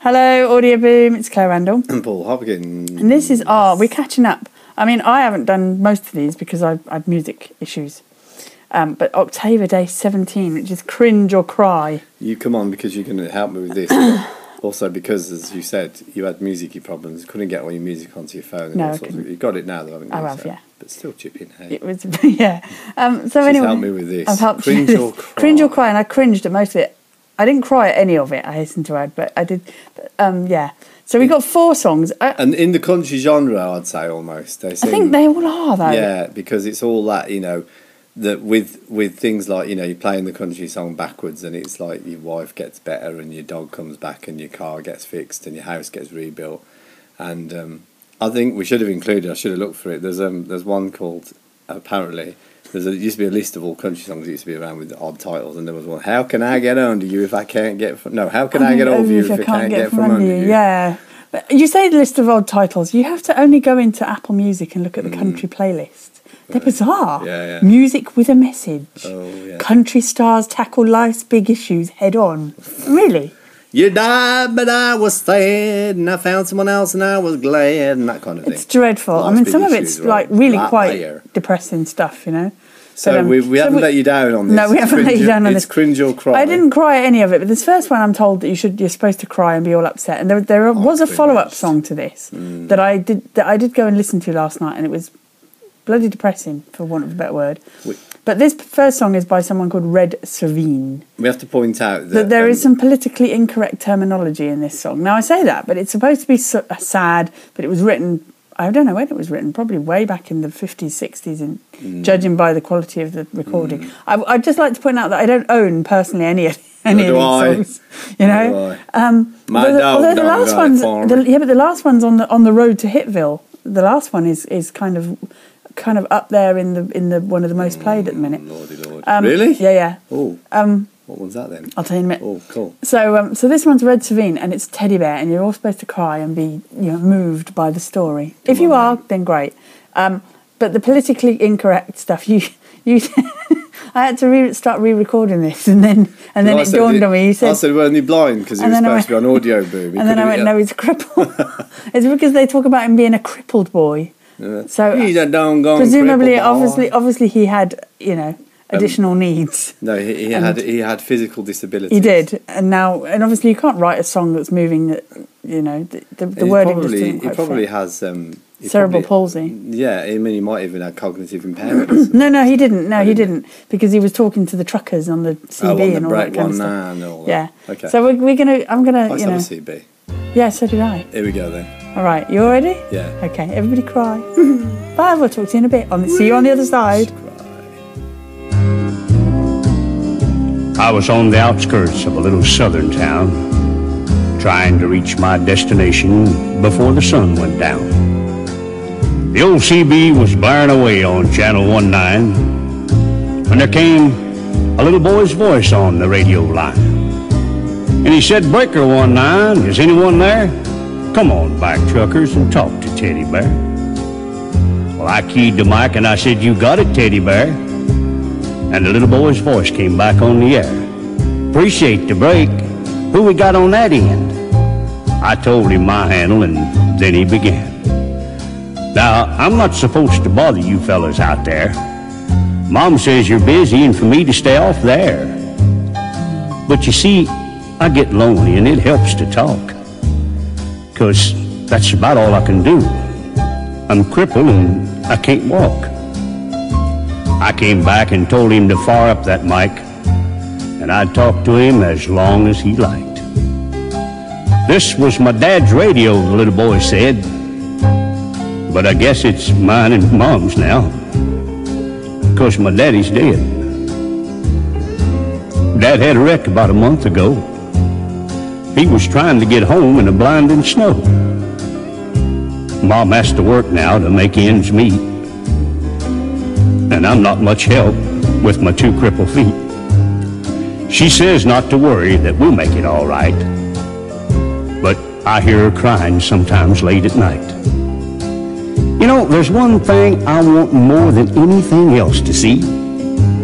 Hello, Audio Boom. It's Claire Randall. And Paul Hopkins. And this is we're catching up. I mean, I haven't done most of these because I had music issues. But Octava Day 17, which is Cringe or Cry. You come on because you're going to help me with this. Also because, as you said, you had music problems. Couldn't get all your music onto your phone. And No, all sorts of, you got it now, though, haven't you? I have, yeah. But still chipping, hey? It was, yeah. So anyway, help me with this. I've helped Cringe you or with this. Cry? Cringe or Cry, and I cringed at most of it. I didn't cry at any of it, I hasten to add, but I did, yeah. So we got 4 songs. And in the country genre, I'd say almost. They sing, I think they all are, though. Yeah, because it's all that, you know, that with things like, you know, you're playing the country song backwards and it's like your wife gets better and your dog comes back and your car gets fixed and your house gets rebuilt. And I think we should have included, I should have looked for it, there's one called, apparently, there used to be a list of all country songs that used to be around with odd titles, and there was one, How Can I Get Under You If I Can't Get... How Can I Get Over You If I Can't Get From Under You? Yeah. But you say the list of odd titles. You have to only go into Apple Music and look at the country playlist. They're bizarre. Yeah. Music with a message. Oh, yeah. Country stars tackle life's big issues head on. Really? You died, but I was sad, and I found someone else, and I was glad, and that kind of thing. It's dreadful. Life's I mean, big some of issues, it's right? like really That quite layer. depressing stuff, you know. So But, we haven't let you down on this. No, we haven't let you down on this. It's Cringe or Cry. I didn't cry at any of it, but this first one I'm told that you're supposed to cry and be all upset. And there was a follow-up song to this that I did go and listen to last night, and it was bloody depressing, for want of a better word. But this first song is by someone called Red Servine. We have to point out that there is some politically incorrect terminology in this song. Now, I say that, but it's supposed to be sad, but it was written... I don't know when it was written, probably way back in the 50s, 60s, and judging by the quality of the recording. I'd just like to point out that I don't own personally any of these songs. You know? Although the last one's... but the last one's on the road to Hitville. The last one is kind of up there in the one of the most played at the minute. Lordy Lord. Really? Yeah. Oh. What one's that then? I'll tell you in a minute. Oh, cool. So this one's Red Servine, and it's Teddy Bear, and you're all supposed to cry and be moved by the story. If you are, then great. But the politically incorrect stuff, you I had to start re-recording this, and then it dawned on me. You said, I said, weren't you blind? Because he was supposed to be on Audio Boom. And then I went, no, he's crippled. It's because they talk about him being a crippled boy. Yeah. So he's a doggone presumably, crippled boy. obviously he had, additional needs. No, he had physical disabilities. He did, and obviously you can't write a song that's moving. The wording just doesn't quite He probably fit. has cerebral palsy. Yeah, I mean, he might even have cognitive impairments. No, he didn't. No, he didn't, because he was talking to the truckers on the CB and all that kind of stuff. And all that. Yeah. Okay. So we're gonna. I'm gonna. I have a CB. Yeah, so did I. Here we go then. All right, you all ready? Yeah. Okay, everybody cry. Bye. We'll talk to you in a bit. See you on the other side. I was on the outskirts of a little southern town, trying to reach my destination before the sun went down. The old CB was blaring away on Channel 19 when there came a little boy's voice on the radio line. And he said, "Breaker 19, is anyone there? Come on back, truckers, and talk to Teddy Bear." Well, I keyed the mic and I said, "You got it, Teddy Bear." And the little boy's voice came back on the air. "Appreciate the break. Who we got on that end?" I told him my handle, and then he began. "Now, I'm not supposed to bother you fellas out there. Mom says you're busy and for me to stay off there. But you see, I get lonely and it helps to talk, 'cause that's about all I can do. I'm crippled and I can't walk." I came back and told him to fire up that mic, and I'd talk to him as long as he liked. "This was my dad's radio," the little boy said, "but I guess it's mine and Mom's now, 'cause my daddy's dead. Dad had a wreck about a month ago. He was trying to get home in the blinding snow. Mom has to work now to make ends meet, and I'm not much help with my 2 crippled feet. She says not to worry, that we'll make it all right, but I hear her crying sometimes late at night. You know, there's one thing I want more than anything else to see.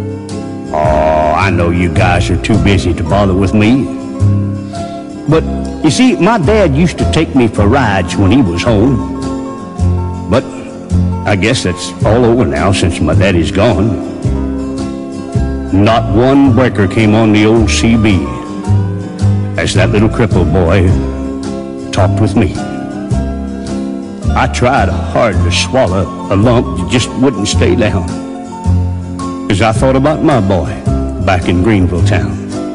Oh, I know you guys are too busy to bother with me, but You see, my dad used to take me for rides when he was home. But I guess that's all over now since my daddy's gone. Not one breaker came on the old CB as that little crippled boy talked with me. I tried hard to swallow a lump that just wouldn't stay down as I thought about my boy back in Greenville town.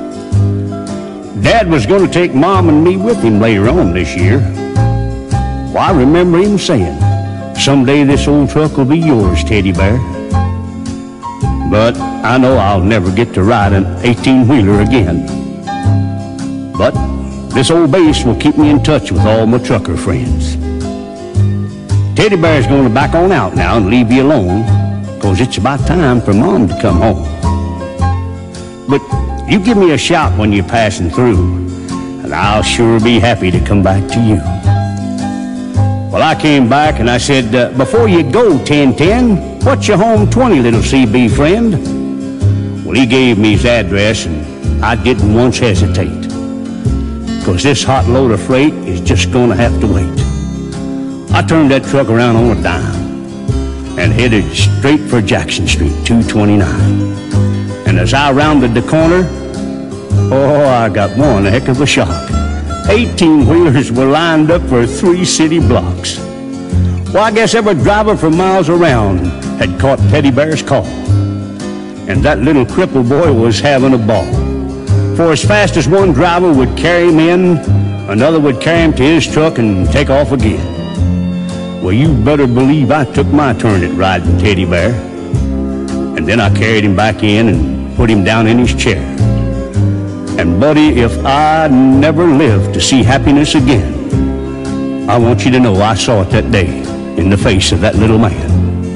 Dad was going to take Mom and me with him later on this year. Well, I remember him saying, "Someday this old truck will be yours, Teddy Bear." But I know I'll never get to ride an 18-wheeler again. But this old base will keep me in touch with all my trucker friends. Teddy Bear's going to back on out now and leave you alone, 'cause it's about time for Mom to come home. But you give me a shout when you're passing through, and I'll sure be happy to come back to you. Well, I came back and I said, "Before you go, 1010, what's your home 20, little CB friend?" Well, he gave me his address, and I didn't once hesitate, 'cause this hot load of freight is just going to have to wait. I turned that truck around on a dime and headed straight for Jackson Street, 229. And as I rounded the corner, oh, I got one heck of a shock. 18-wheelers were lined up for 3 city blocks. Well, I guess every driver for miles around had caught Teddy Bear's call. And that little crippled boy was having a ball. For as fast as one driver would carry him in, another would carry him to his truck and take off again. Well, you better believe I took my turn at riding Teddy Bear. And then I carried him back in and put him down in his chair. And buddy, if I never live to see happiness again, I want you to know I saw it that day in the face of that little man.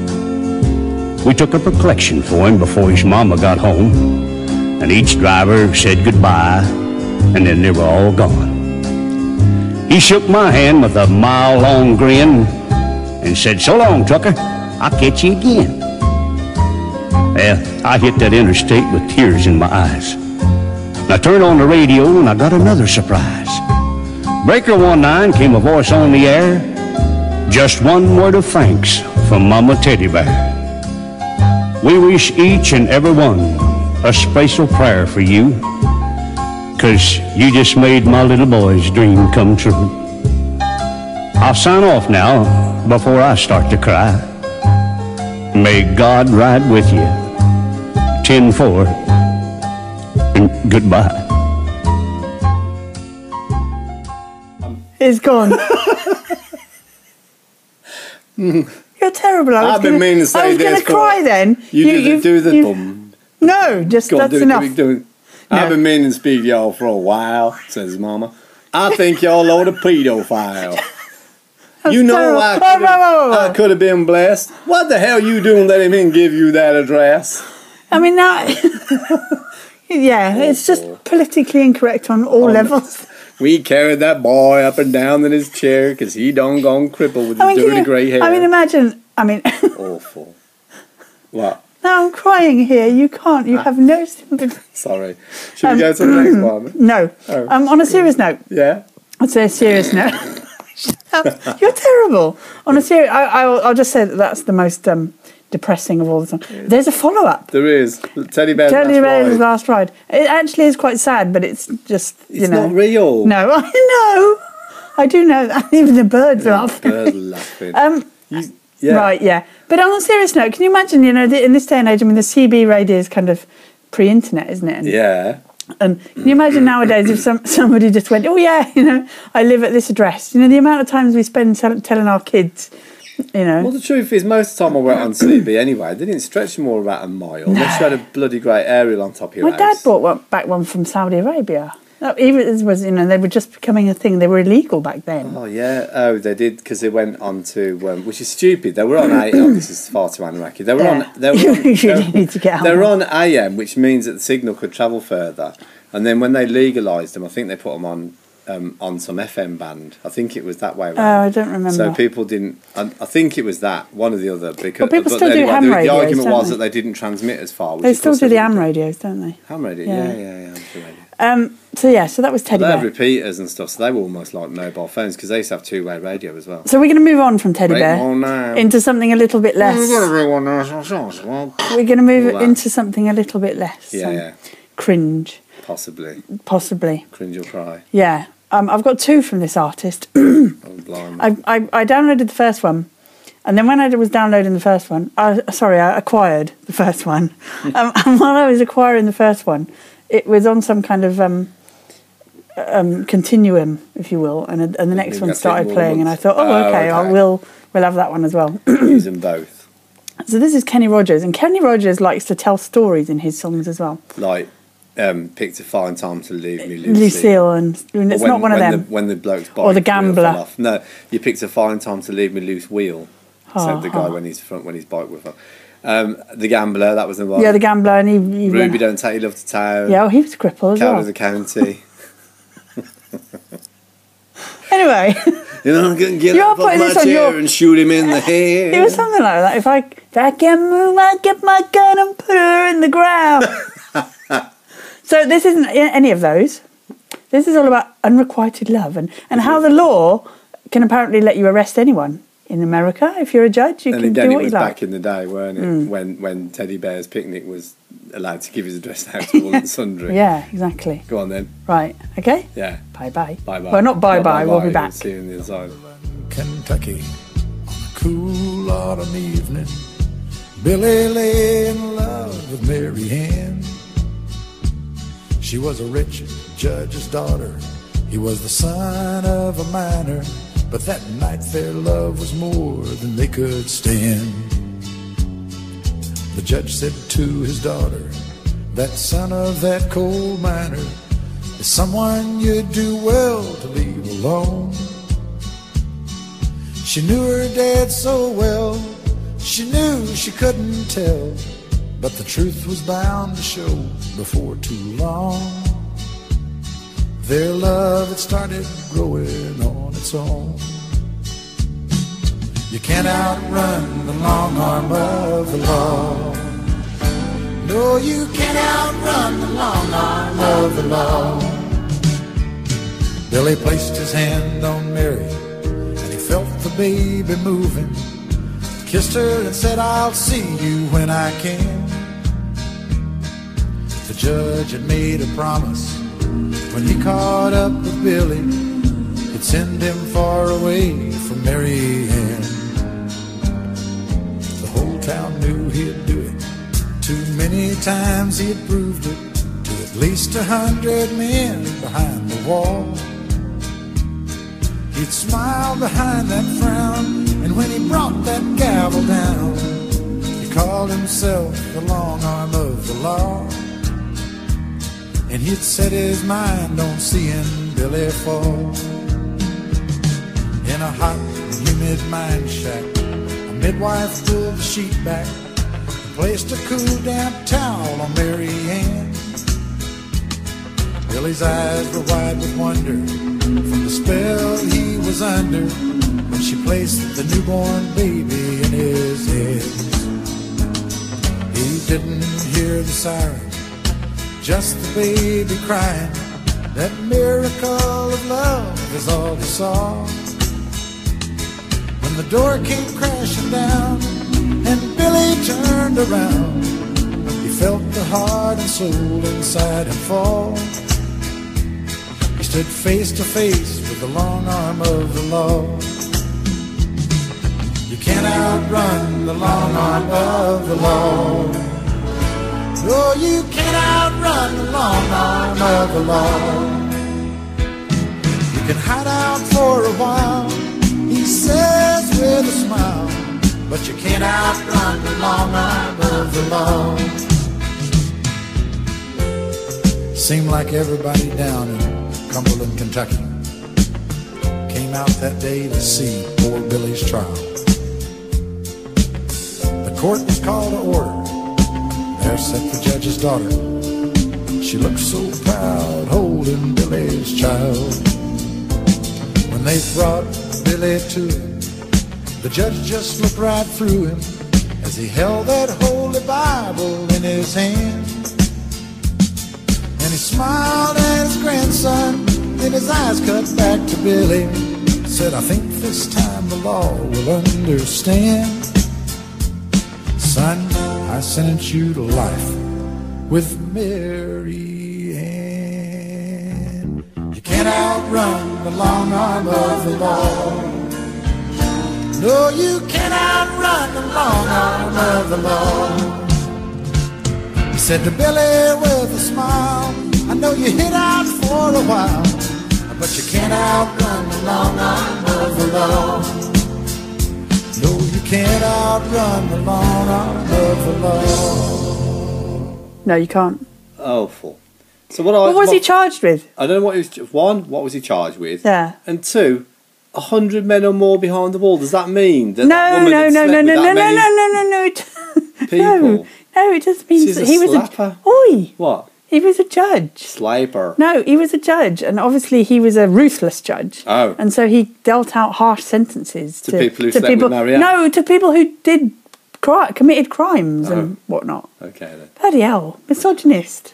We took up a collection for him before his mama got home, and each driver said goodbye, and then they were all gone. He shook my hand with a mile-long grin and said, "So long, trucker, I'll catch you again." Well, I hit that interstate with tears in my eyes. I turned on the radio and I got another surprise. Breaker 19 came a voice on the air. "Just one word of thanks from Mama Teddy Bear. We wish each and every one a special prayer for you, 'cause you just made my little boy's dream come true." I'll sign off now before I start to cry. May God ride with you. 10-4. And goodbye. It's gone. You're terrible. I've been meaning to say I was going to this cry then. You do the bum. No, just that's enough. I've been meaning to speak to y'all for a while, says Mama. I think y'all a load of pedophile. You know terrible. I could have been blessed. What the hell you doing letting him give you that address? I mean, that... yeah, it's just politically incorrect on all levels. We carried that boy up and down in his chair because he done gone crippled with his dirty grey hair. I mean, imagine... Awful. What? Now I'm crying here. You can't. You have no sympathy. Sorry. Should we go to the next one? No. Oh. On a serious note. Yeah? I'd say a serious note. You're terrible. On a serious... I'll just say that that's the most... depressing of all the songs. There's a follow-up. There is. Teddy Bear's Last Ride. It actually is quite sad, but it's just, it's not real. No, I know. I do know that. Even the birds are laughing. Birds laughing. Yeah. Right, yeah. But on a serious note, can you imagine, in this day and age, I mean, the CB radio is kind of pre-internet, isn't it? Yeah. And can you imagine nowadays if somebody just went, "Oh, yeah, I live at this address." The amount of times we spend telling our kids... Well, the truth is, most of the time I went on CB anyway, they didn't stretch more about a mile. Unless you had a bloody great aerial on top of your house. My dad bought back one from Saudi Arabia. Even it was, they were just becoming a thing. They were illegal back then. Oh, yeah. Oh, they did, because they went on to, which is stupid. They were on AM. This is far too Anunnaki. They were on. You need to get out. They were on AM, which means that the signal could travel further. And then when they legalised them, I think they put them on some FM band. I think it was that way around. Oh, I don't remember. So people didn't... I think it was that, one or the other. Because, people still do ham radios, the argument was that they didn't transmit as far. They still do the ham radios, don't they? Ham radio, yeah. So that was Teddy They had Bear. repeaters and stuff, so they were almost like mobile phones because they used to have two-way radio as well. So we're going to move on from Teddy Right Bear on now. into something a little bit less. We're going to move All that. into something a little bit less. Yeah. Cringe, Possibly. possibly. Cringe or cry. Yeah. I've got two from this artist. Oh, blimey. I downloaded the first one, and then when I was downloading the first one, I acquired the first one. And while I was acquiring the first one, it was on some kind of continuum, if you will, and the next You've one got started more playing, and I ones. thought, okay, we'll have that one as well. Use them both. So this is Kenny Rogers, and Kenny Rogers likes to tell stories in his songs as well. Like, picked a fine time to leave me, Lucille. Lucille, and it's not one of them. When the bloke's bike Or the wheel gambler. fell off. No, you picked a fine time to leave me loose wheel. Said the guy when his bike wheel fell. The gambler, that was the one. Yeah, the gambler, and he Ruby, went, don't take your love to town. yeah, well, he was crippled as Count well. as a county. Anyway, You know, I'm going to get You are up off putting my this on chair your- and shoot him in the head. it was something like that. If I can move, I get my gun and put her in the ground. So this isn't any of those. This is all about unrequited love and how the law can apparently let you arrest anyone in America. If you're a judge, you And can then do it what you was like. back in the day, weren't it? When Teddy Bear's Picnic was allowed to give his address out to all and sundry. Yeah, exactly. Go on then. Right. Okay. Yeah. Bye-bye. Bye-bye. Well, not bye-bye. We'll be back. We'll see you on the other side. Kentucky on a cool autumn evening. Billy lay in love with Mary Ann. She was a rich judge's daughter. He was the son of a miner. But that night their love was more than they could stand. The judge said to his daughter, that son of that coal miner is someone you'd do well to leave alone. She knew her dad so well, she knew she couldn't tell, but the truth was bound to show before too long. Their love had started growing on its own. You can't outrun the long arm of the law. No, you can't outrun the long arm of the law. Billy placed his hand on Mary, and he felt the baby moving. Kissed her and said, I'll see you when I can. The judge had made a promise. When he caught up with Billy, he'd send him far away from Mary Ann. The whole town knew he'd do it. Too many times he had proved it to at least 100 men behind the wall. He'd smile behind that frown, and when he brought that gavel down, he called himself the long arm of the law. And he'd set his mind on seeing Billy fall. In a hot, humid mine shack, a midwife pulled the sheet back and placed a cool damp towel on Mary Ann. Billy's eyes were wide with wonder from the spell he was under when she placed the newborn baby in his hands. He didn't hear the siren, just the baby crying. That miracle of love is all he saw. When the door came crashing down and Billy turned around, he felt the heart and soul inside him fall. He stood face to face with the long arm of the law. You can't outrun the long arm of the law. No, you can't outrun the long arm of the law. You can hide out for a while, he says with a smile, but you can't outrun the long arm of the law. Seemed like everybody down in Cumberland, Kentucky came out that day to see poor Billy's trial. The court was called to order. There sat the judge's daughter. She looked so proud, holding Billy's child. When they brought Billy to him, the judge just looked right through him as he held that holy Bible in his hand. And he smiled at his grandson, then his eyes cut back to Billy. Said, I think this time the law will understand. Son, I sentence you to life with Mary Ann. You can't outrun the long arm of the law. No, you can't outrun the long arm of the law. He said to Billy with a smile, I know you hid out for a while, but you can't outrun the long arm of the law. No, you can't outrun the long arm of the law. No, you can't. Awful. So What was he charged with? I don't know what he was. One, what was he charged with? Yeah. And two, 100 men or more behind the wall. Does that mean that No, that woman no, had no, slept no, with no, that no, no, many no, no, no, people? No, it just means She's that a he was slapper. Oi! What? He was a judge. Slaper. No, he was a judge, and obviously he was a ruthless judge. Oh. And so he dealt out harsh sentences To people who slept with Marianne? No, to people who did committed crimes and whatnot. Okay then. Bloody hell, misogynist.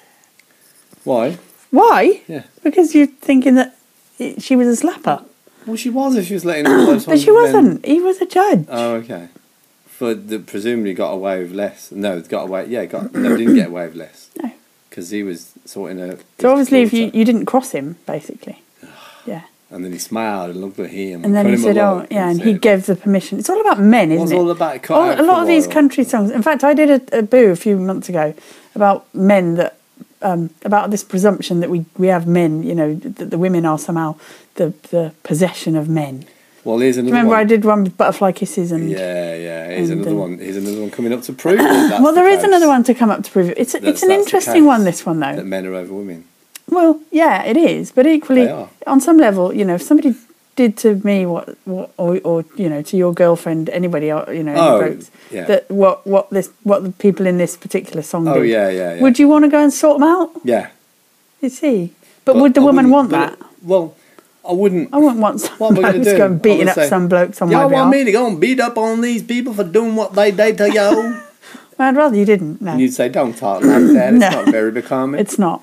Why? Why? Yeah. Because you're thinking that she was a slapper. Well, she was if she was letting all those But she 100 men- wasn't. He was a judge. Oh, okay. Presumably got away with less. No, got away. Yeah, didn't get away with less. No. Because he was sorting a. So obviously, if you didn't cross him, basically. Yeah. And then he smiled and looked at him. And then he said, "Oh, yeah," and he gave the permission. It's all about men, isn't What's it? all about A lot of these country songs. In fact, I did a boo a few months ago about men that about this presumption that we have men. You know, that the women are somehow the possession of men. Well, here's another Remember, one. I did one with butterfly kisses and Yeah. Here's and, another one. Here's another one coming up to prove it. well, there is another one to come up to prove it. It's an interesting one. This one though. That men are over women. Well, yeah, it is, but equally, They are. on some level, you know, if somebody did to me what or you know, to your girlfriend, anybody, you know, Oh, folks, yeah. that what the people in this particular song Oh, did. yeah. Would you want to go and sort them out? Yeah. You see, but would the I woman want wouldn't- that? Well, I wouldn't. I wouldn't want What am I some going blokes to do? going beating I'm up gonna say, some blokes on my Y'all want behalf. me to go and beat up on these people for doing what they did to you? Well, I'd rather you didn't. No, And you'd say, don't talk like that. It's No. not very becoming. it's not.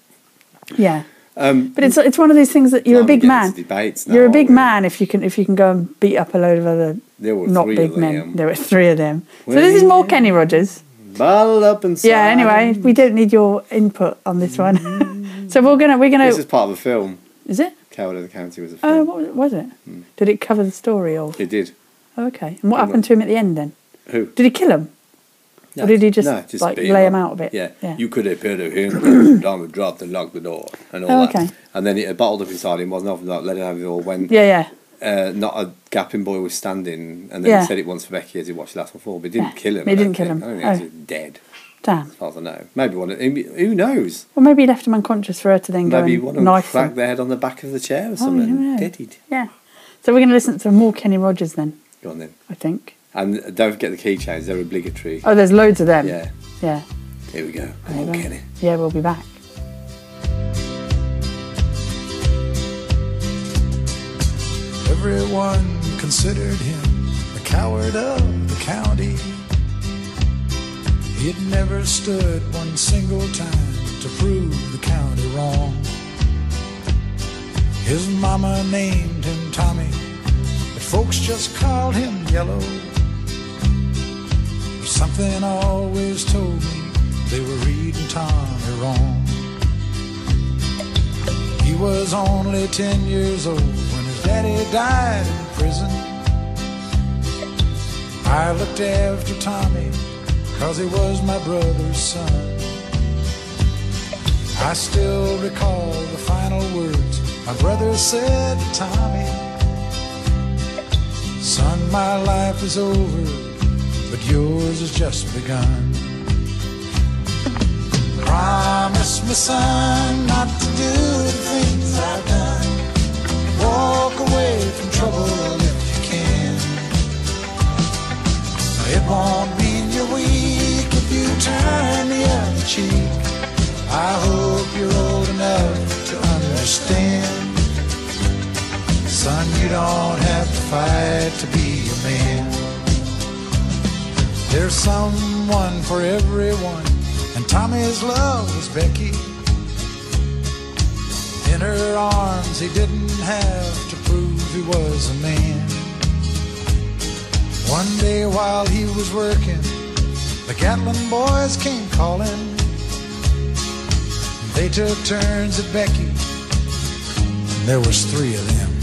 Yeah, but it's one of these things that you're a big man. Debates now, You're a big aren't we? man if you can go and beat up a load of other There were not three big of men. them. There were three of them. So this is more Kenny Rogers. Ball up and Yeah. Anyway, we don't need your input on this one. So we're gonna. This is part of a film. Is it? Coward of the County was a Oh, film. what was it? Did it cover the story or? It did. Oh, okay. And what happened to him at the end then? Who? Did he kill him? Or did he just, like beat lay him up. out a bit? Yeah. You could have put him down and dropped and locked the door and all Oh, that. okay. And then it bottled up inside him, wasn't often like let it have it all when Yeah. not a gapping boy was standing, and then Yeah. he said it once for Becky as he watched the last one fall, but he didn't Yeah. kill him. He I don't didn't kill think. him. I don't Oh. think he's dead, Damn. as far as I know. Maybe who knows? Well, maybe he left him unconscious for her to then go Maybe and one of them knife cracked him. their head on the back of the chair or you never something. know. Deadied. Yeah. So we're going to listen to more Kenny Rogers then, Go on then. I think. And don't forget the keychains, they're obligatory. Oh, there's loads of them. Yeah. Yeah. Here we go. Come There on, you go. Kenny. Yeah, we'll be back. Everyone considered him the coward of the county. He'd never stood one single time to prove the county wrong. His mama named him Tommy, but folks just called him Yellow. Something always told me they were reading Tommy wrong. He was only 10 years old when his daddy died in prison. I looked after Tommy 'cause he was my brother's son. I still recall the final words my brother said to Tommy. Son, my life is over, but yours has just begun. Promise me, son, not to do the things I've done. Walk away from trouble if you can. It won't mean you're weak if you turn the other cheek. I hope you're old enough to understand. Son, you don't have to fight to be a man. There's someone for everyone, and Tommy's love was Becky. In her arms he didn't have to prove he was a man. One day while he was working, the Gatlin boys came calling. They took turns at Becky, and there was 3 of them.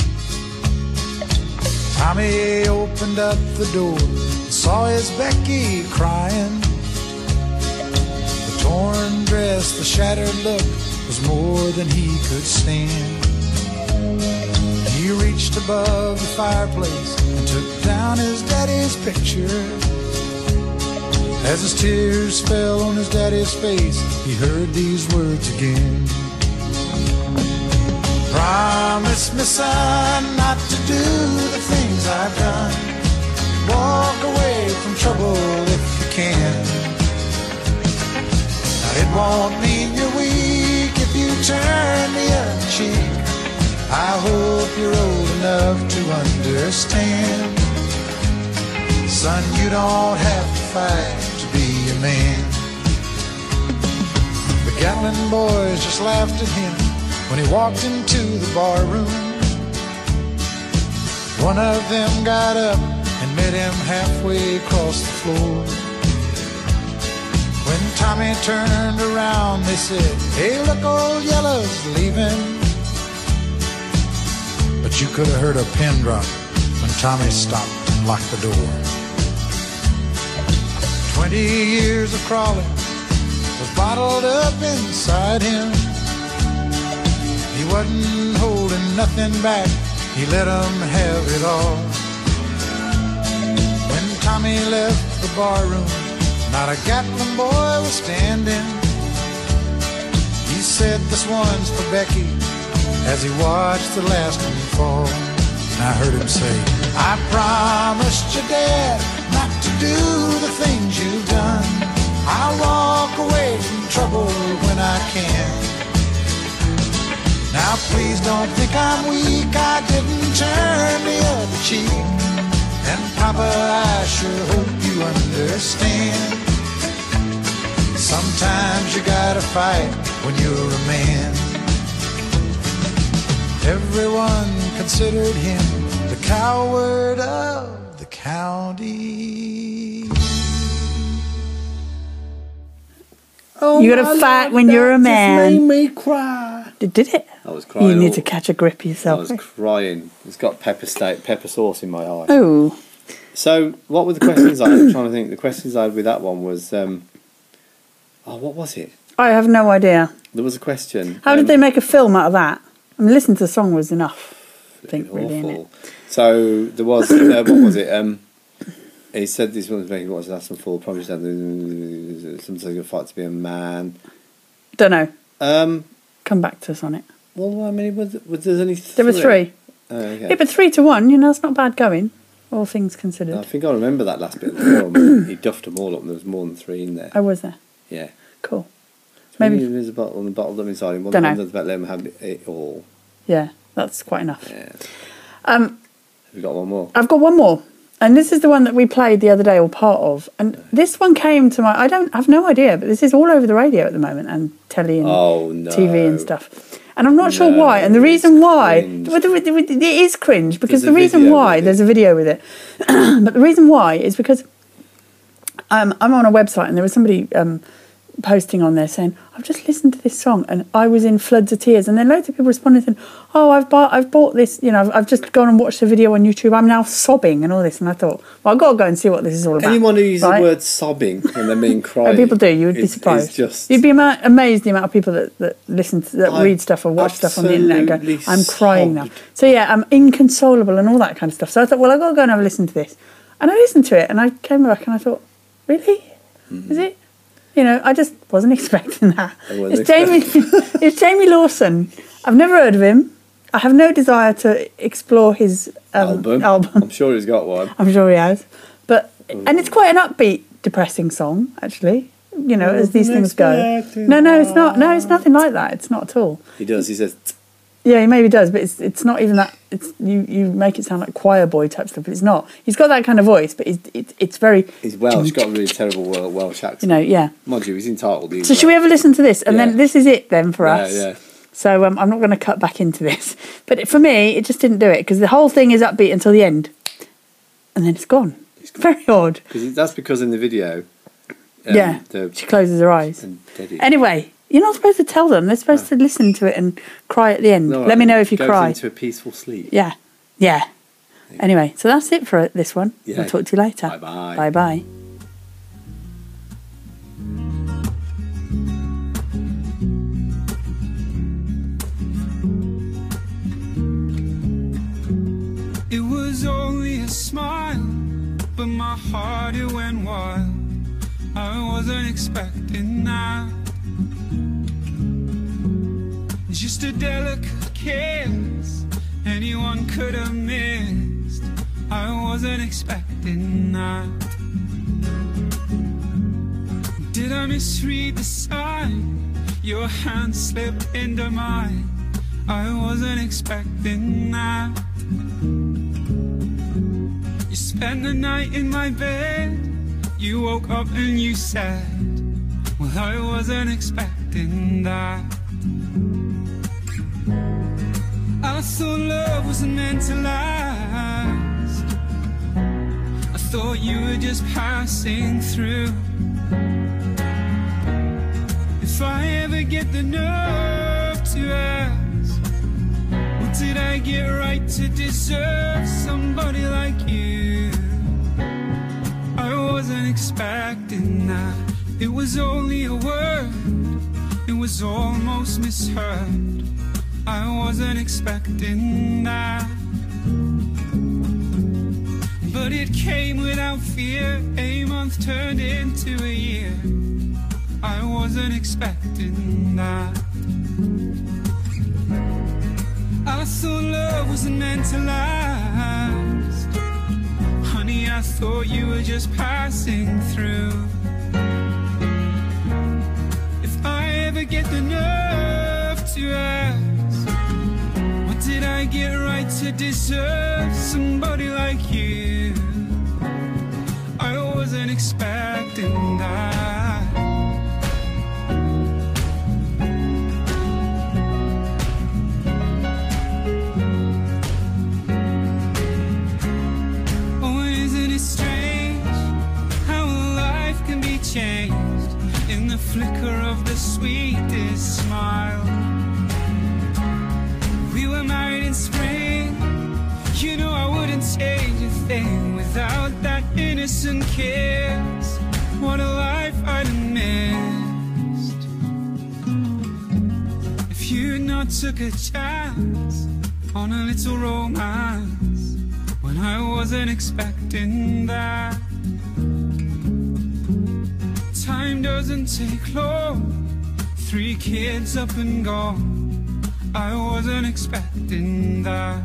Tommy opened up the door and saw his Becky crying. The torn dress, the shattered look was more than he could stand. He reached above the fireplace and took down his daddy's picture. As his tears fell on his daddy's face, he heard these words again. Promise me, son, not to do the things I've done. Walk away from trouble if you can. Now it won't mean you're weak if you turn the other cheek. I hope you're old enough to understand. Son, you don't have to fight to be a man. The Gatlin boys just laughed at him when he walked into the bar room. One of them got up and met him halfway across the floor. When Tommy turned around, they said, "Hey, look, old Yellow's leaving." But you could have heard a pin drop when Tommy stopped and locked the door. 20 years of crawling was bottled up inside him. He wasn't holding nothing back, he let them have it all. When Tommy left the bar room, not a Gatlin boy was standing. He said, "This one's for Becky," as he watched the last one fall. And I heard him say, "I promised your dad not to do the things you've done. I'll walk away from trouble when I can. Now please don't think I'm weak, I didn't turn the other cheek. And Papa, I sure hope you understand. Sometimes you gotta fight when you're a man." Everyone considered him the coward of the county. Oh, You gotta fight when you're a man. Just made me cry. Did it? I was crying. You need to catch a grip of I yourself. was crying. It's got pepper sauce in my eye. Oh, So, what were the questions I had? I'm trying to think. The questions I had with that one was, what was it? I have no idea. There was a question. How did they make a film out of that? I mean, listening to the song was enough. I think really in it. Awful. So there was what was it? He said this one's making what's last and full. Promise that sometimes you'll fight to be a man. Don't know. Come back to us on it. Well, I mean, was there only 3? There were 3. Okay. Yeah, but 3-1. You know, it's not bad going. All things considered. I think I remember that last bit of the film. He duffed them all up, and there was more than 3 in there. Oh, was there? Yeah. Cool. Maybe there's a bottle and the bottle up inside him. One Dunno. of them about let him have it all. Yeah, that's quite enough. Yeah. Have you got one more? I've got one more. And this is the one that we played the other day, or part of. And this one came to my... I have no idea, but this is all over the radio at the moment, and telly and TV and stuff. And I'm not sure why. And the reason why... It is cringe, because the reason why... There's a video with it. But the reason why is because I'm on a website, and there was somebody... posting on there saying, "I've just listened to this song and I was in floods of tears," and then loads of people responded saying, "Oh, I've bought this, you know, I've just gone and watched a video on YouTube, I'm now sobbing," and all this. And I thought, well, I've got to go and see what this is all about. Anyone who uses the word sobbing and they mean crying, people do, you would be surprised. You'd be amazed the amount of people that listen to, that read stuff or watch stuff on the internet and go, "I'm crying now." So yeah, I'm inconsolable and all that kind of stuff. So I thought, well, I've got to go and have a listen to this. And I listened to it and I came back and I thought, really? Is it? You know, I just wasn't expecting that. It's Jamie Lawson. I've never heard of him. I have no desire to explore his album. I'm sure he's got one. I'm sure he has. And it's quite an upbeat, depressing song, actually. You know, as these things go. No, it's not. No, it's nothing like that. It's not at all. He does. He says... Yeah, he maybe does, but it's not even that. It's you make it sound like choir boy type stuff, but it's not. He's got that kind of voice, but it's very. He's Welsh. He's got a really terrible Welsh accent. You know, yeah. Mind you, he's entitled. So should we have a listen to this, and then this is it then for us. Yeah. So I'm not going to cut back into this. But for me, it just didn't do it because the whole thing is upbeat until the end. And then it's gone. It's very odd. That's because in the video... she closes her eyes. And Teddy. Anyway, you're not supposed to tell them. They're supposed to listen to it and cry at the end. No, let me know if you goes cry. into a peaceful sleep. Yeah. Anyway, so that's it for this one. Yeah. I'll talk to you later. Bye-bye. Bye-bye. It was only a smile, but my heart, it went wild. I wasn't expecting that. It's just a delicate kiss anyone could have missed. I wasn't expecting that. Did I misread the sign? Your hand slipped into mine. I wasn't expecting that. You spent the night in my bed. You woke up and you said, well, I wasn't expecting that. I thought love wasn't meant to last. I thought you were just passing through. If I ever get the nerve to ask, what did I get right to deserve somebody like you? I wasn't expecting that. It was only a word, it was almost misheard. I wasn't expecting that. But it came without fear. A month turned into a year. I wasn't expecting that. I thought love wasn't meant to last. Honey, I thought you were just passing through. If I ever get the nerve to ask, what did I get right to deserve somebody like you? I wasn't expecting that. Changed in the flicker of the sweetest smile. We were married in spring. You know I wouldn't change a thing without that innocent kiss. What a life I'd have missed if you not took a chance on a little romance when I wasn't expecting that. Time doesn't take long. 3 kids up and gone. I wasn't expecting that.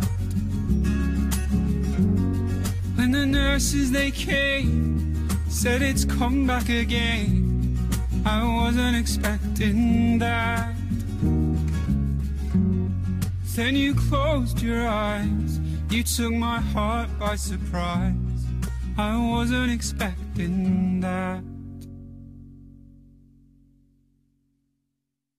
When the nurses they came, said it's come back again, I wasn't expecting that. Then you closed your eyes. You took my heart by surprise. I wasn't expecting that.